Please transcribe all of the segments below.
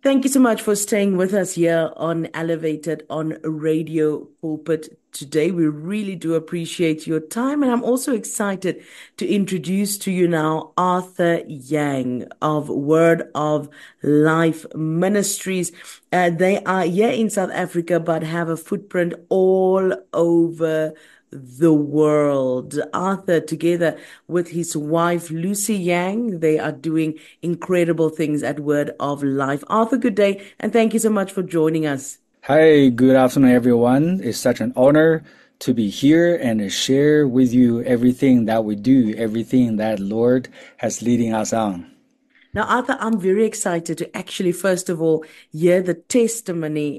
Thank you so much for staying with us here on Elevated on Radio Pulpit today. We really do appreciate your time. And I'm also excited to introduce to you now Arthur Yang of Word of Life Ministries. They are here in South Africa, but have a footprint all over the world. Arthur, together with his wife Lucy Yang, they are doing incredible things at Word of Life. Arthur, good day, and thank you so much for joining us. Hi, good afternoon, everyone. It's such an honor to be here and share with you everything that we do, everything that Lord has leading us on. Now, Arthur, I'm very excited to actually, first of all, hear the testimony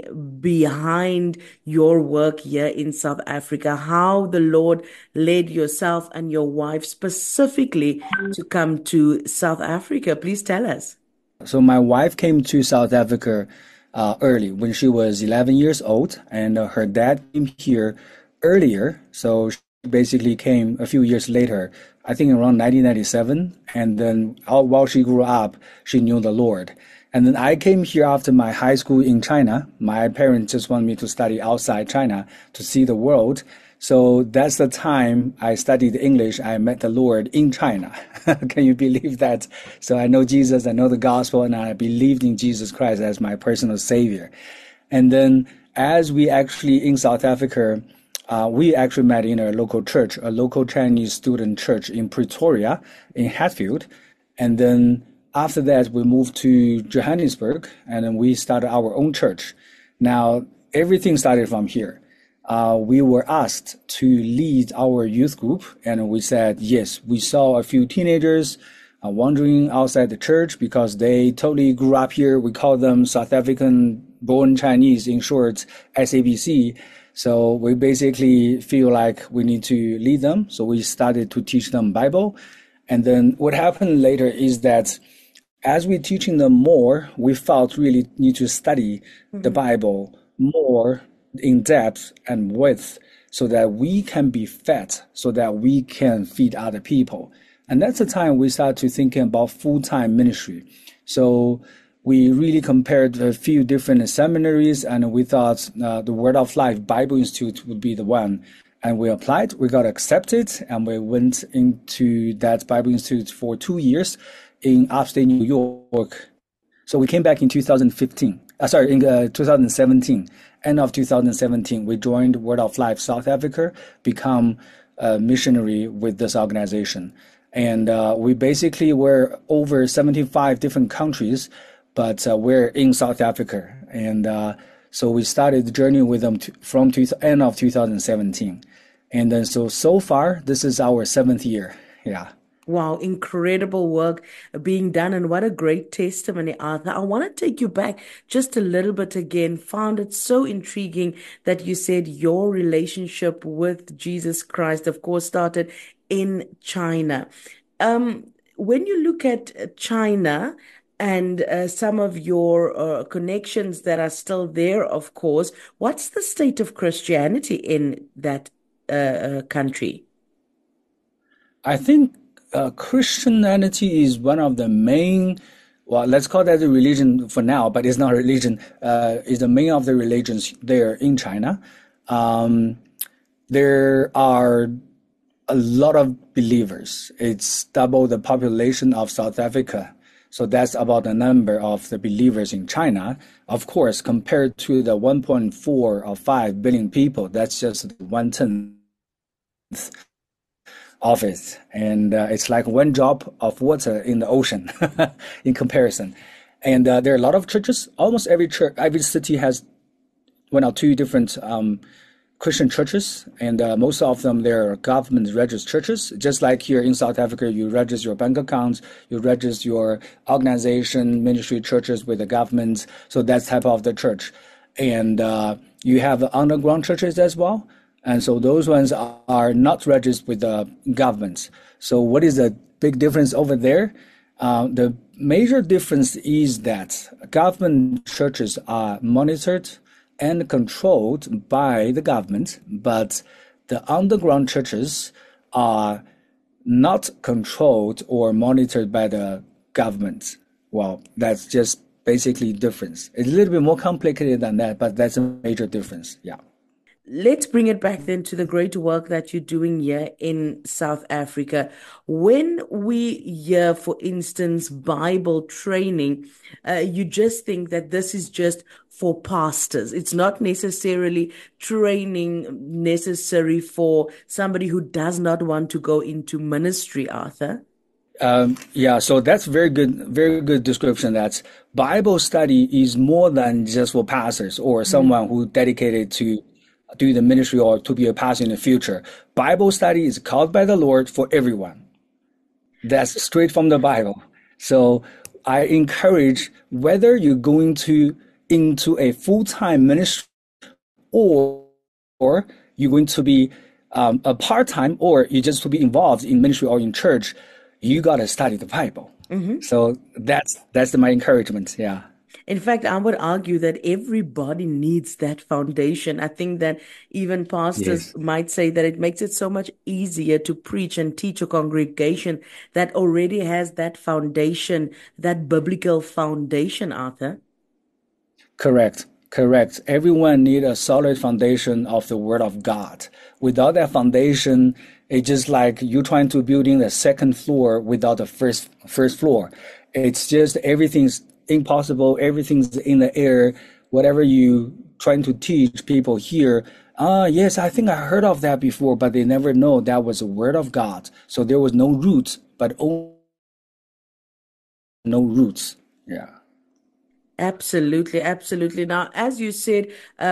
behind your work here in South Africa, how the Lord led yourself and your wife specifically to come to South Africa. Please tell us. So my wife came to South Africa early when she was 11 years old, and her dad came here earlier. So she basically came a few years later, I think around 1997. And then while she grew up, she knew the Lord. And then I came here after my high school in China. My parents just wanted me to study outside China to see the world. So that's the time I studied English. I met the Lord in China. Can you believe that? So I know Jesus, I know the gospel, and I believed in Jesus Christ as my personal savior. And then as we actually in South Africa, we actually met in a local church, a local Chinese student church in Pretoria, in Hatfield. And then after that, we moved to Johannesburg, and then we started our own church. Now, everything started from here. We were asked to lead our youth group, and we said yes. We saw a few teenagers wandering outside the church because they totally grew up here. We call them South African born Chinese, in short, SABC. So we basically feel like we need to lead them. So we started to teach them Bible. And then what happened later is that as we teaching them more, we felt really need to study the Bible more in depth and width so that we can be fed, so that we can feed other people. And that's the time we start to thinking about full-time ministry. So we really compared a few different seminaries, and we thought the Word of Life Bible Institute would be the one. And we applied, we got accepted, and we went into that Bible Institute for 2 years in upstate New York. So we came back in 2017. End of 2017, we joined Word of Life South Africa, become a missionary with this organization. And we basically were over 75 different countries, but we're in South Africa. And so we started the journey with them from end of 2017. And then so far, this is our 7th year. Yeah. Wow, incredible work being done, and what a great testimony, Arthur. I want to take you back just a little bit again. Found it so intriguing that you said your relationship with Jesus Christ, of course, started in China. When you look at China and some of your connections that are still there, of course, what's the state of Christianity in that country? I think Christianity is one of the main, well, let's call that a religion for now, but it's not a religion, is the main of the religions there in China. There are a lot of believers. It's double the population of South Africa. So that's about the number of the believers in China. Of course, compared to the 1.4 or 5 billion people, that's just 1/10 of it. And it's like one drop of water in the ocean in comparison. And there are a lot of churches. Almost every church, every city has one or two different Christian churches, and most of them, they're government-registered churches. Just like here in South Africa, you register your bank accounts, you register your organization, ministry churches with the government. So that's type of the church. And you have underground churches as well. And so those ones are not registered with the government. So what is the big difference over there? The major difference is that government churches are monitored and controlled by the government, but the underground churches are not controlled or monitored by the government. Well, that's just basically difference. It's a little bit more complicated than that, but that's a major difference. Yeah. Let's bring it back then to the great work that you're doing here in South Africa. When we hear, for instance, Bible training, you just think that this is just for pastors. It's not necessarily training necessary for somebody who does not want to go into ministry, Arthur. Yeah, so that's very good description. That Bible study is more than just for pastors or someone who dedicated to do the ministry or to be a pastor in the future. Bible study is called by the Lord for everyone. That's straight from the Bible. So I encourage whether you're going to into a full-time ministry or you're going to be a part-time or you just to be involved in ministry or in church, you got to study the Bible. So that's my encouragement. Yeah. In fact, I would argue that everybody needs that foundation. I think that even pastors Yes. might say that it makes it so much easier to preach and teach a congregation that already has that foundation, that biblical foundation, Arthur. Correct. Correct. Everyone need a solid foundation of the Word of God. Without that foundation, it's just like you trying to build in the second floor without the first floor. It's just everything's impossible. Everything's in the air. Whatever you trying to teach people here, yes, I think I heard of that before, but they never know that was the Word of God. So there was no roots, but no roots. Yeah. Absolutely, absolutely. Now, as you said,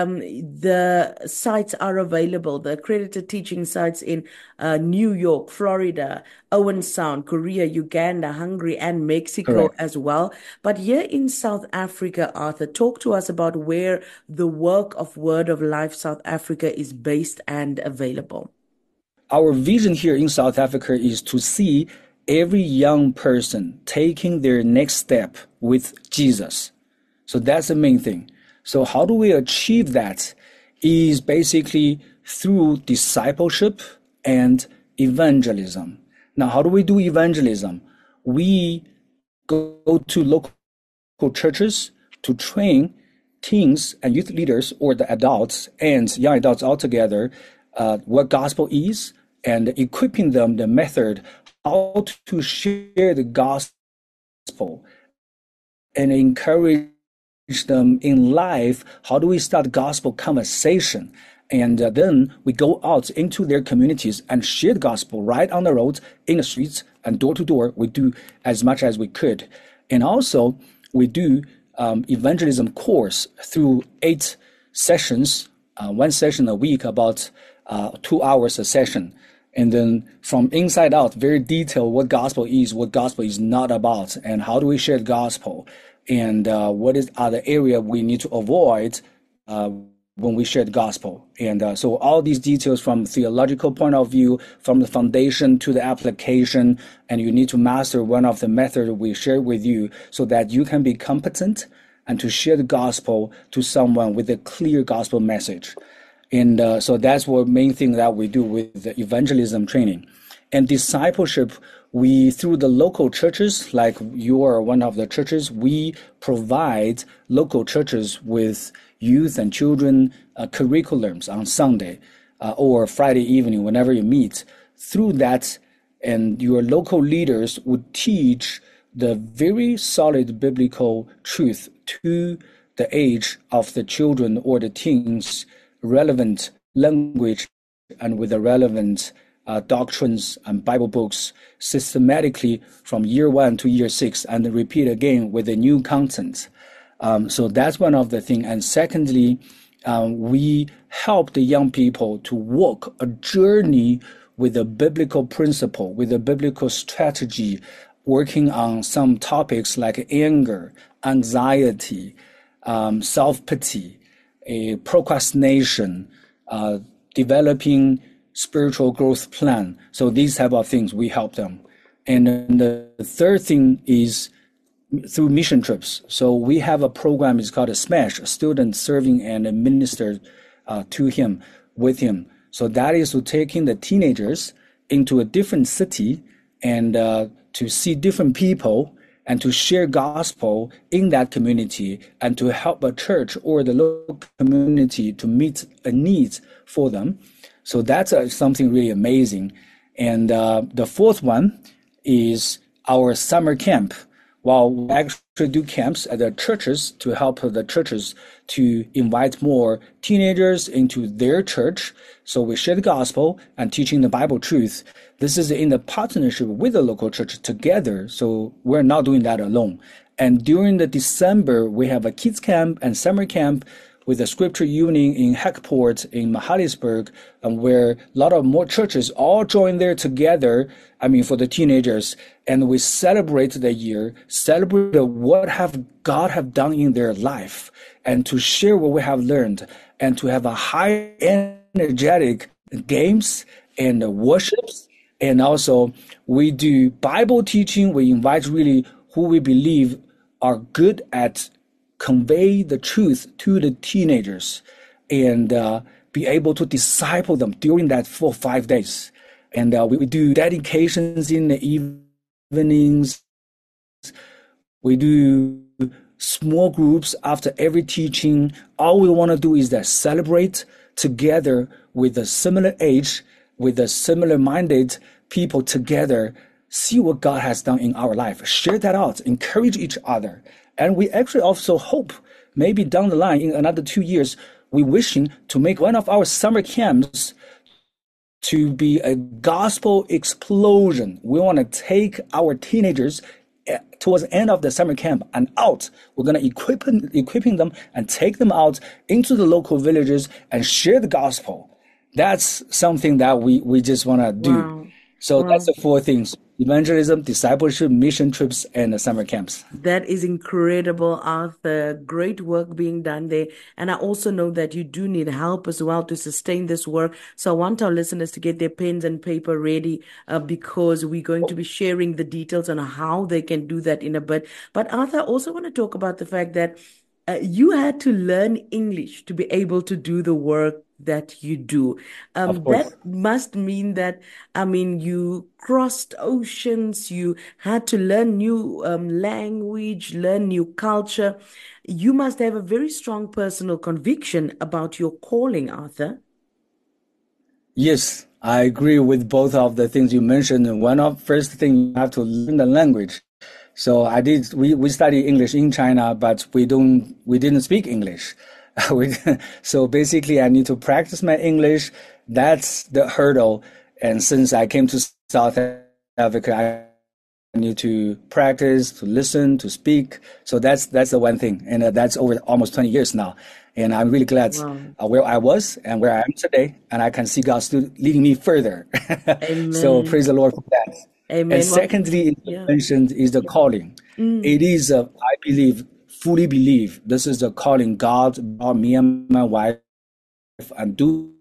the sites are available, the accredited teaching sites in New York, Florida, Owen Sound, Korea, Uganda, Hungary, and Mexico Correct. as well. But here in South Africa, Arthur, talk to us about where the work of Word of Life South Africa is based and available. Our vision here in South Africa is to see every young person taking their next step with Jesus. So that's the main thing. So how do we achieve that? Is basically through discipleship and evangelism. Now, how do we do evangelism? We go to local churches to train teens and youth leaders or the adults and young adults all together what gospel is and equipping them the method how to share the gospel and encourage them in life. How do we start gospel conversation? And then we go out into their communities and share the gospel right on the road, in the streets, and door to door. We do as much as we could. And also, we do evangelism course through 8 sessions, one session a week, about 2 hours a session. And then from inside out, very detailed what gospel is not about, and how do we share the gospel, and what are the area we need to avoid when we share the gospel. And so all these details from theological point of view, from the foundation to the application, and you need to master one of the methods we share with you so that you can be competent and to share the gospel to someone with a clear gospel message. And so that's what main thing that we do with the evangelism training. And discipleship, we, through the local churches, like you are one of the churches, we provide local churches with youth and children curriculums on Sunday or Friday evening, whenever you meet. Through that, and your local leaders would teach the very solid biblical truth to the age of the children or the teens, relevant language and with the relevant doctrines and Bible books systematically from year 1 to year 6, and then repeat again with the new content. So that's one of the things. And secondly, we help the young people to walk a journey with a biblical principle, with a biblical strategy, working on some topics like anger, anxiety, self-pity, procrastination, developing spiritual growth plan. So these type of things we help them. And then the third thing is through mission trips. So we have a program, it's called a SMASH, Student Serving and Administered to him, with him. So that is to taking the teenagers into a different city and to see different people and to share gospel in that community and to help a church or the local community to meet a need for them. So that's something really amazing. And the fourth one is our summer camp. While we actually do camps at the churches to help the churches to invite more teenagers into their church. So we share the gospel and teaching the Bible truth. This is in the partnership with the local church together. So we're not doing that alone. And during the December, we have a kids camp and summer camp with the scripture evening in Hackport in Mahalicesburg, where a lot of more churches all join there together. I mean, for the teenagers, and we celebrate the year, celebrate what have God have done in their life, and to share what we have learned, and to have a high energetic games and worships, and also we do Bible teaching. We invite really who we believe are good at convey the truth to the teenagers and be able to disciple them during that 4 or 5 days. And we do dedications in the evenings. We do small groups after every teaching. All we want to do is that celebrate together with a similar age, with a similar minded people together, see what God has done in our life, share that out, encourage each other. And we actually also hope maybe down the line in another 2 years, we're wishing to make one of our summer camps to be a gospel explosion. We want to take our teenagers towards the end of the summer camp and out. We're going to equipping them and take them out into the local villages and share the gospel. That's something that we just want to do. Wow. So Wow. that's the four things: evangelism, discipleship, mission trips, and the summer camps. That is incredible, Arthur. Great work being done there. And I also know that you do need help as well to sustain this work. So I want our listeners to get their pens and paper ready because we're going to be sharing the details on how they can do that in a bit. But Arthur, I also want to talk about the fact that you had to learn English to be able to do the work that you do. Of course. That must mean that, I mean, you crossed oceans, you had to learn new language, learn new culture. You must have a very strong personal conviction about your calling, Arthur. Yes, I agree with both of the things you mentioned. One of first thing you have to learn the language. So we study English in China, but we didn't speak English. So basically I need to practice my English. That's the hurdle. And since I came to South Africa, I need to practice, to listen, to speak. So that's the one thing. And that's over almost 20 years now. And I'm really glad Wow. where I was and where I am today. And I can see God still leading me further. So Amen. praise the Lord for that. And Amen. Well, secondly, yeah. mentioned is the calling. It is, I believe, fully believe this is the calling God brought me and my wife and do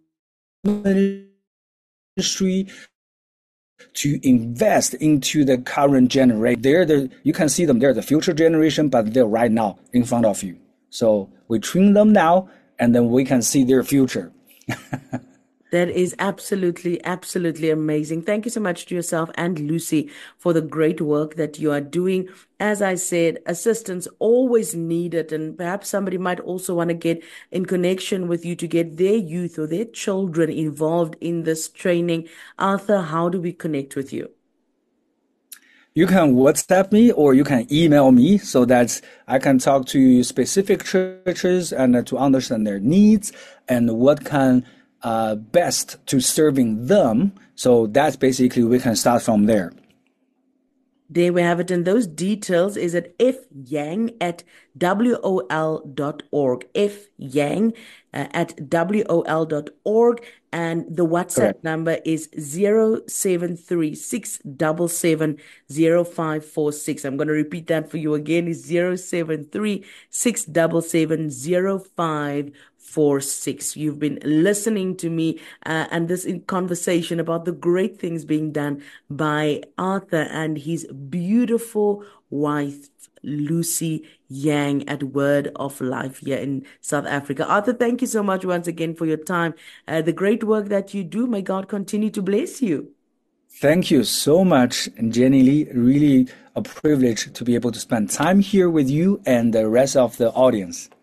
ministry to invest into the current generation. You can see them, they're the future generation, but they're right now in front of you. So we train them now, and then we can see their future. That is absolutely, absolutely amazing. Thank you so much to yourself and Lucy for the great work that you are doing. As I said, assistance always needed, and perhaps somebody might also want to get in connection with you to get their youth or their children involved in this training. Arthur, how do we connect with you? You can WhatsApp me or you can email me so that I can talk to specific churches and to understand their needs and what can best to serving them. So that's basically we can start from there. There we have it. And those details is at fyang@wol.org. Fyang at wol.org. And the WhatsApp Correct. number is 0736770546. I'm going to repeat that for you again. It's 0736770546. You've been listening to me and this in conversation about the great things being done by Arthur and his beautiful wife, Lucy Yang, at Word of Life here in South Africa. Arthur, thank you so much once again for your time. The great work that you do, may God continue to bless you. Thank you so much, Jenny Lee. Really a privilege to be able to spend time here with you and the rest of the audience.